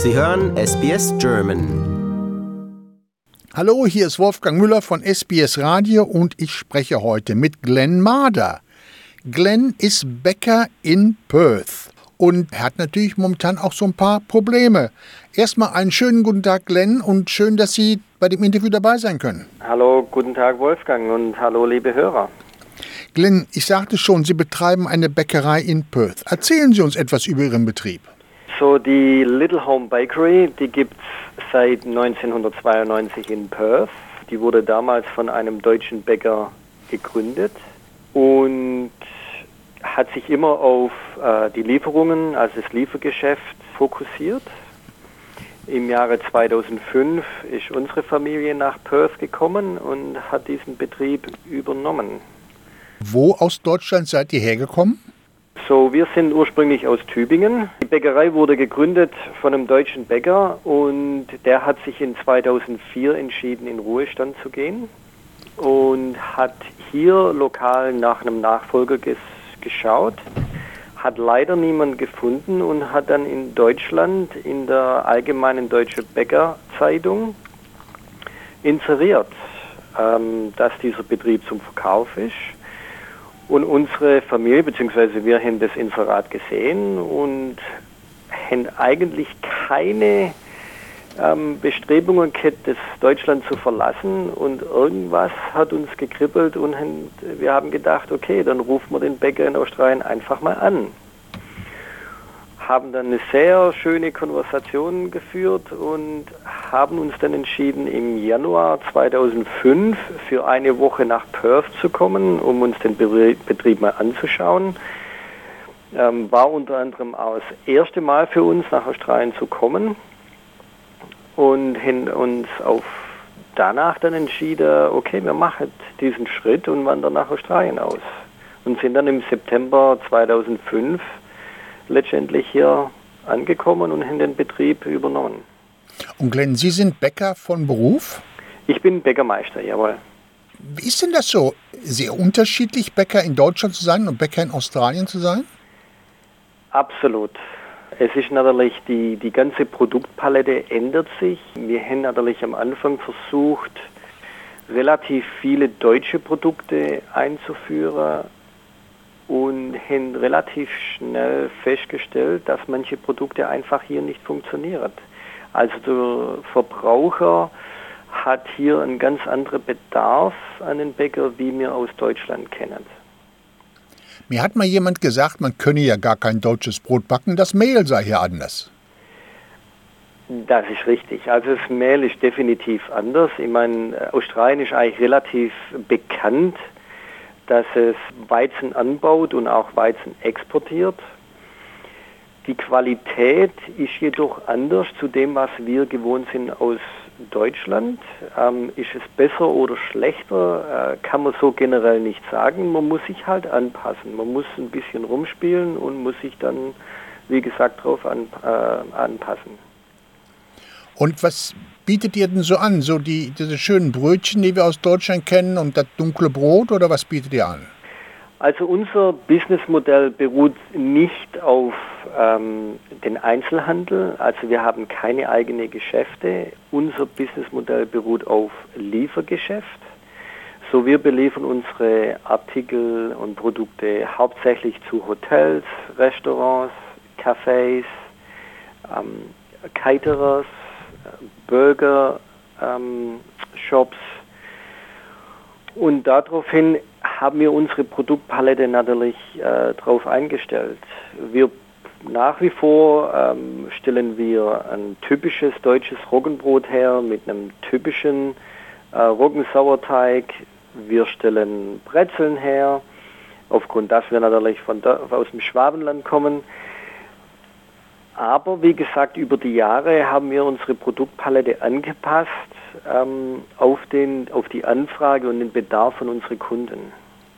Sie hören SBS German. Hallo, hier ist Wolfgang Müller von SBS Radio und ich spreche heute mit Glenn Marder. Glenn ist Bäcker in Perth und er hat natürlich momentan auch so ein paar Probleme. Erstmal einen schönen guten Tag, Glenn, und schön, dass Sie bei dem Interview dabei sein können. Hallo, guten Tag, Wolfgang, und hallo, liebe Hörer. Glenn, ich sagte schon, Sie betreiben eine Bäckerei in Perth. Erzählen Sie uns etwas über Ihren Betrieb. So, die Little Home Bakery, die gibt es seit 1992 in Perth. Die wurde damals von einem deutschen Bäcker gegründet und hat sich immer auf die Lieferungen, also das Liefergeschäft, fokussiert. Im Jahre 2005 ist unsere Familie nach Perth gekommen und hat diesen Betrieb übernommen. Wo aus Deutschland seid ihr hergekommen? So, wir sind ursprünglich aus Tübingen. Die Bäckerei wurde gegründet von einem deutschen Bäcker und der hat sich in 2004 entschieden, in Ruhestand zu gehen und hat hier lokal nach einem Nachfolger geschaut, hat leider niemanden gefunden und hat dann in Deutschland in der Allgemeinen Deutschen Bäckerzeitung inseriert, dass dieser Betrieb zum Verkauf ist. Und unsere Familie, beziehungsweise wir haben das Inserat gesehen und haben eigentlich keine Bestrebungen gehabt, das Deutschland zu verlassen. Und irgendwas hat uns gekribbelt und wir haben gedacht, okay, dann rufen wir den Bäcker in Australien einfach mal an. Haben dann eine sehr schöne Konversation geführt und haben uns dann entschieden, im Januar 2005 für eine Woche nach Perth zu kommen, um uns den Betrieb mal anzuschauen. War unter anderem auch das erste Mal für uns, nach Australien zu kommen und haben uns danach dann entschieden, okay, wir machen diesen Schritt und wandern nach Australien aus. Und sind dann im September 2005 letztendlich hier angekommen und haben den Betrieb übernommen. Und Glenn, Sie sind Bäcker von Beruf? Ich bin Bäckermeister, jawohl. Wie ist denn das so, sehr unterschiedlich, Bäcker in Deutschland zu sein und Bäcker in Australien zu sein? Absolut. Es ist natürlich, die ganze Produktpalette ändert sich. Wir haben natürlich am Anfang versucht, relativ viele deutsche Produkte einzuführen und haben relativ schnell festgestellt, dass manche Produkte einfach hier nicht funktionieren. Also der Verbraucher hat hier einen ganz anderen Bedarf an den Bäcker, wie wir aus Deutschland kennen. Mir hat mal jemand gesagt, man könne ja gar kein deutsches Brot backen, das Mehl sei hier anders. Das ist richtig. Also das Mehl ist definitiv anders. Ich meine, Australien ist eigentlich relativ bekannt, dass es Weizen anbaut und auch Weizen exportiert. Die Qualität ist jedoch anders zu dem, was wir gewohnt sind aus Deutschland. Ist es besser oder schlechter, kann man so generell nicht sagen. Man muss sich halt anpassen. Man muss ein bisschen rumspielen und muss sich dann, wie gesagt, darauf anpassen. Und was bietet ihr denn so an? So diese schönen Brötchen, die wir aus Deutschland kennen und das dunkle Brot, oder was bietet ihr an? Also unser Businessmodell beruht nicht auf den Einzelhandel. Also wir haben keine eigenen Geschäfte. Unser Businessmodell beruht auf Liefergeschäft. So, wir beliefern unsere Artikel und Produkte hauptsächlich zu Hotels, Restaurants, Cafés, Caterers, Burger, Shops, und daraufhin haben wir unsere Produktpalette natürlich darauf eingestellt. Nach wie vor stellen wir ein typisches deutsches Roggenbrot her mit einem typischen Roggensauerteig. Wir stellen Brezeln her, aufgrund, dass wir natürlich aus dem Schwabenland kommen. Aber wie gesagt, über die Jahre haben wir unsere Produktpalette angepasst auf die Anfrage und den Bedarf von unseren Kunden.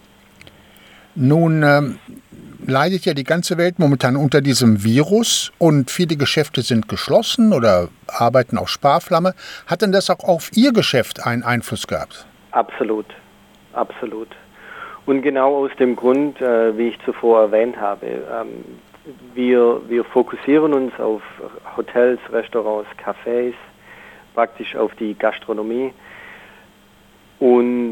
Nun leidet ja die ganze Welt momentan unter diesem Virus und viele Geschäfte sind geschlossen oder arbeiten auf Sparflamme. Hat denn das auch auf Ihr Geschäft einen Einfluss gehabt? Absolut, absolut. Und genau aus dem Grund, wie ich zuvor erwähnt habe, wir fokussieren uns auf Hotels, Restaurants, Cafés, praktisch auf die Gastronomie. Und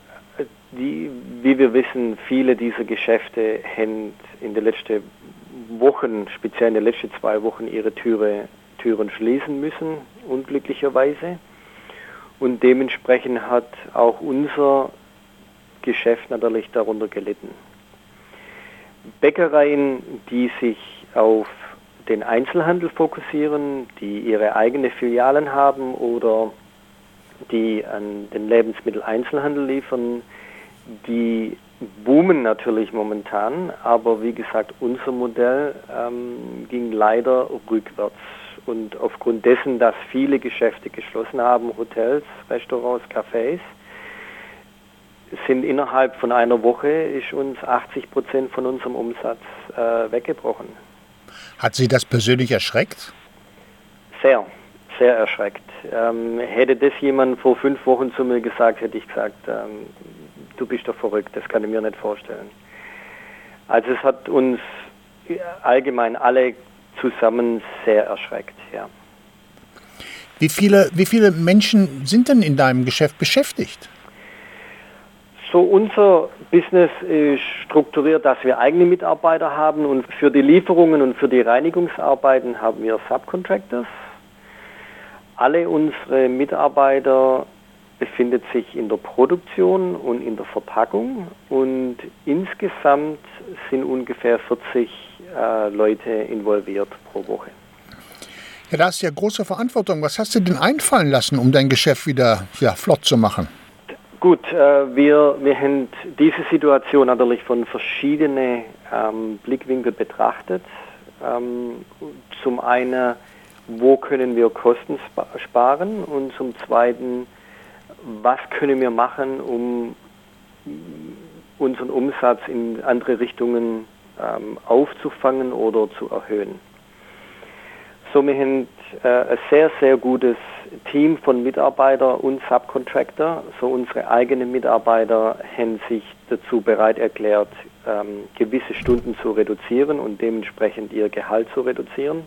wie wir wissen, viele dieser Geschäfte haben in den letzten Wochen, speziell in den letzten 2 Wochen, ihre Türen schließen müssen, unglücklicherweise. Und dementsprechend hat auch unser Geschäft natürlich darunter gelitten. Bäckereien, die sich auf den Einzelhandel fokussieren, die ihre eigene Filialen haben oder die an den Lebensmitteleinzelhandel liefern, die boomen natürlich momentan, aber wie gesagt, unser Modell ging leider rückwärts. Und aufgrund dessen, dass viele Geschäfte geschlossen haben, Hotels, Restaurants, Cafés, sind innerhalb von einer Woche ist uns 80% von unserem Umsatz weggebrochen. Hat Sie das persönlich erschreckt? Sehr, sehr erschreckt. Hätte das jemand vor 5 Wochen zu mir gesagt, hätte ich gesagt, du bist doch verrückt, das kann ich mir nicht vorstellen. Also es hat uns allgemein alle zusammen sehr erschreckt, ja. Wie viele Menschen sind denn in deinem Geschäft beschäftigt? So, unser Business ist strukturiert, dass wir eigene Mitarbeiter haben und für die Lieferungen und für die Reinigungsarbeiten haben wir Subcontractors. Alle unsere Mitarbeiter befinden sich in der Produktion und in der Verpackung und insgesamt sind ungefähr 40 Leute involviert pro Woche. Ja, da hast du ja große Verantwortung. Was hast du denn einfallen lassen, um dein Geschäft wieder flott zu machen? Gut, wir haben diese Situation natürlich von verschiedenen Blickwinkeln betrachtet. Zum einen, wo können wir Kosten sparen und zum zweiten, was können wir machen, um unseren Umsatz in andere Richtungen aufzufangen oder zu erhöhen. So, wir haben ein sehr, sehr gutes Team von Mitarbeitern und Subcontractor. So, unsere eigenen Mitarbeiter haben sich dazu bereit erklärt, gewisse Stunden zu reduzieren und dementsprechend ihr Gehalt zu reduzieren.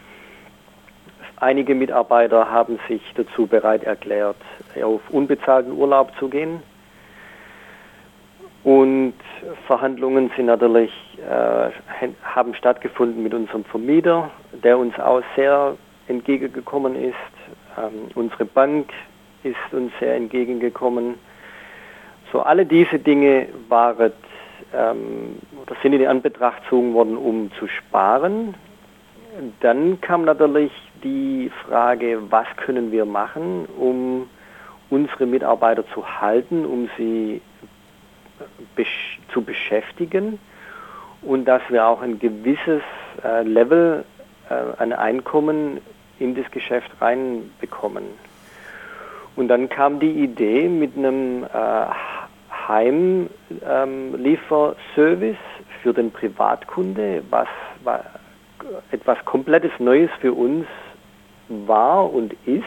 Einige Mitarbeiter haben sich dazu bereit erklärt, auf unbezahlten Urlaub zu gehen. Und Verhandlungen sind natürlich, haben stattgefunden mit unserem Vermieter, der uns auch sehr entgegengekommen ist. Unsere Bank ist uns sehr entgegengekommen. So, alle diese Dinge waren oder sind in Anbetracht gezogen worden, um zu sparen. Dann kam natürlich die Frage, was können wir machen, um unsere Mitarbeiter zu halten, um sie zu beschäftigen und dass wir auch ein gewisses Level an Einkommen in das Geschäft reinbekommen. Und dann kam die Idee mit einem Heimlieferservice für den Privatkunde, was etwas komplettes Neues für uns war und ist.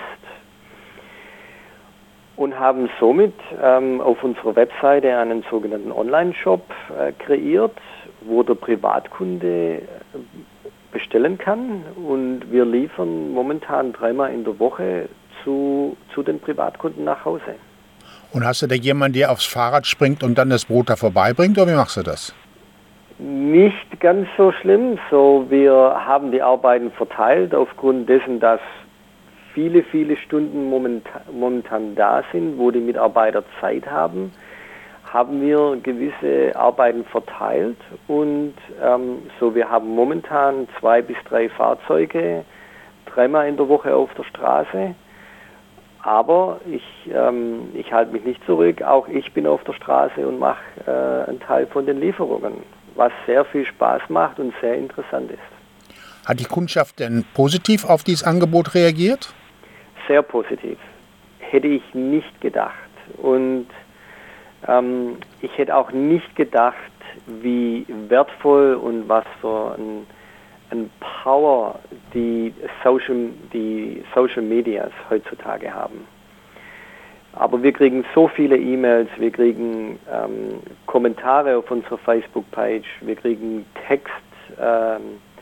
Und haben somit auf unserer Webseite einen sogenannten Online-Shop kreiert, wo der Privatkunde bestellen kann. Und wir liefern momentan 3-mal in der Woche zu den Privatkunden nach Hause. Und hast du da jemanden, der aufs Fahrrad springt und dann das Brot da vorbeibringt, oder wie machst du das? Nicht ganz so schlimm. So, wir haben die Arbeiten verteilt aufgrund dessen, dass viele Stunden momentan da sind, wo die Mitarbeiter Zeit haben, haben wir gewisse Arbeiten verteilt und so wir haben momentan 2 bis 3 Fahrzeuge 3-mal in der Woche auf der Straße, aber ich halte mich nicht zurück, auch ich bin auf der Straße und mache einen Teil von den Lieferungen, was sehr viel Spaß macht und sehr interessant ist. Hat die Kundschaft denn positiv auf dieses Angebot reagiert? Sehr positiv. Hätte ich nicht gedacht. Und ich hätte auch nicht gedacht, wie wertvoll und was für ein Power die Social Medias heutzutage haben. Aber wir kriegen so viele E-Mails, wir kriegen Kommentare auf unserer Facebook-Page, wir kriegen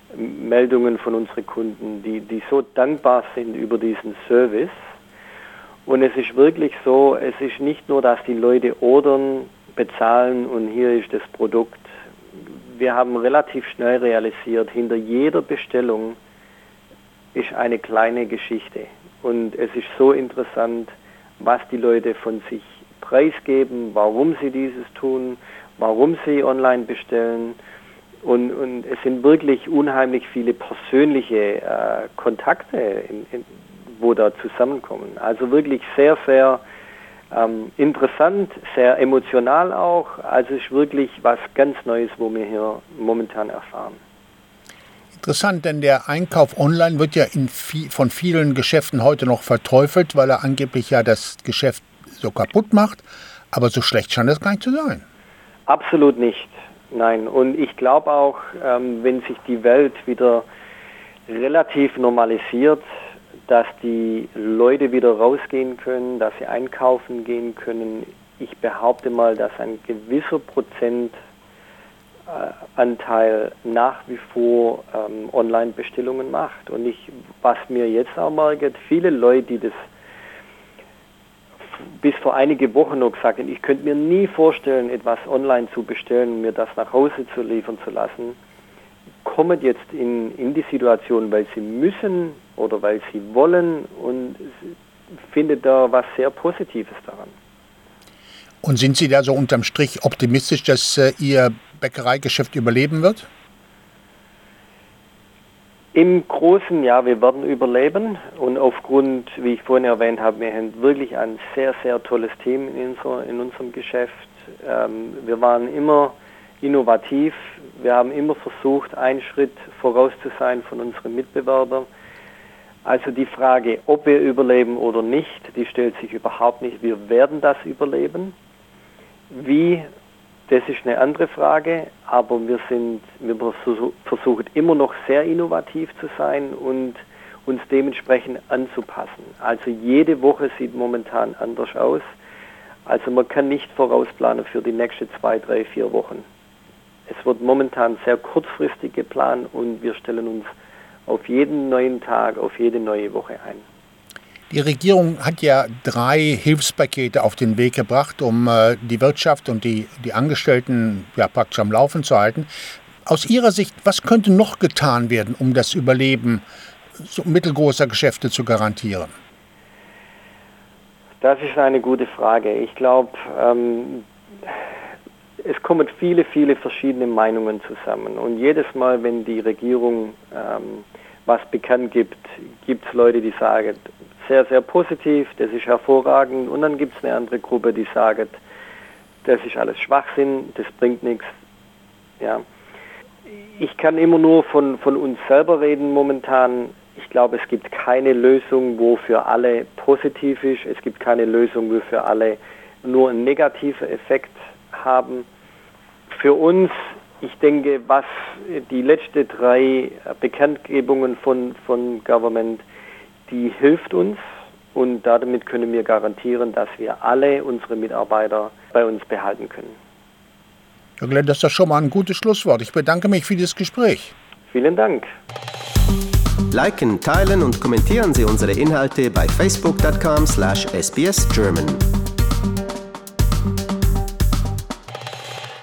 Meldungen von unseren Kunden, die so dankbar sind über diesen Service. Und es ist wirklich so, es ist nicht nur, dass die Leute ordern, bezahlen und hier ist das Produkt. Wir haben relativ schnell realisiert, hinter jeder Bestellung ist eine kleine Geschichte. Und es ist so interessant, was die Leute von sich preisgeben, warum sie dieses tun, warum sie online bestellen. Und es sind wirklich unheimlich viele persönliche Kontakte, wo da zusammenkommen. Also wirklich sehr, sehr interessant, sehr emotional auch. Also es ist wirklich was ganz Neues, wo wir hier momentan erfahren. Interessant, denn der Einkauf online wird ja von vielen Geschäften heute noch verteufelt, weil er angeblich ja das Geschäft so kaputt macht. Aber so schlecht scheint das gar nicht zu sein. Absolut nicht, nein. Und ich glaube auch, wenn sich die Welt wieder relativ normalisiert, dass die Leute wieder rausgehen können, dass sie einkaufen gehen können. Ich behaupte mal, dass ein gewisser Prozentanteil nach wie vor Online-Bestellungen macht. Und was mir jetzt auch merke, viele Leute, die das bis vor einige Wochen noch gesagt haben, ich könnte mir nie vorstellen, etwas online zu bestellen und mir das nach Hause zu liefern zu lassen, kommen jetzt in die Situation, weil sie müssen oder weil sie wollen und findet da was sehr Positives daran. Und sind Sie da so unterm Strich optimistisch, dass Ihr Bäckereigeschäft überleben wird? Im Großen, ja, wir werden überleben und aufgrund, wie ich vorhin erwähnt habe, wir haben wirklich ein sehr, sehr tolles Team in unserem Geschäft. Wir waren immer innovativ. Wir haben immer versucht, einen Schritt voraus zu sein von unseren Mitbewerbern. Also die Frage, ob wir überleben oder nicht, die stellt sich überhaupt nicht. Wir werden das überleben. Wie, das ist eine andere Frage, aber wir versuchen immer noch sehr innovativ zu sein und uns dementsprechend anzupassen. Also jede Woche sieht momentan anders aus. Also man kann nicht vorausplanen für die nächsten 2, 3, 4 Wochen. Es wird momentan sehr kurzfristig geplant und wir stellen uns auf jeden neuen Tag, auf jede neue Woche ein. Die Regierung hat ja 3 Hilfspakete auf den Weg gebracht, um die Wirtschaft und die Angestellten ja praktisch am Laufen zu halten. Aus Ihrer Sicht, was könnte noch getan werden, um das Überleben so mittelgroßer Geschäfte zu garantieren? Das ist eine gute Frage. Ich glaube, es kommen viele, viele verschiedene Meinungen zusammen. Und jedes Mal, wenn die Regierung was bekannt gibt, gibt es Leute, die sagen, sehr, sehr positiv, das ist hervorragend. Und dann gibt es eine andere Gruppe, die sagt, das ist alles Schwachsinn, das bringt nichts. Ja. Ich kann immer nur von uns selber reden momentan. Ich glaube, es gibt keine Lösung, wo für alle positiv ist. Es gibt keine Lösung, wo für alle nur einen negativen Effekt haben. Für uns, ich denke, was die letzten 3 Bekanntgebungen von Government, die hilft uns und damit können wir garantieren, dass wir alle unsere Mitarbeiter bei uns behalten können. Herr Glenn, das ist doch schon mal ein gutes Schlusswort. Ich bedanke mich für dieses Gespräch. Vielen Dank. Liken, teilen und kommentieren Sie unsere Inhalte bei facebook.com/sbsgerman.